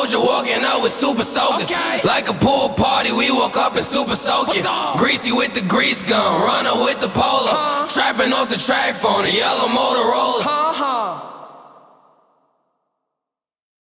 soldier walking out with super soakers. Like a pool party, we woke up in super soakers. Greasy with the grease gun, runner with the polo. Trapping off the track phone, a yellow Motorola.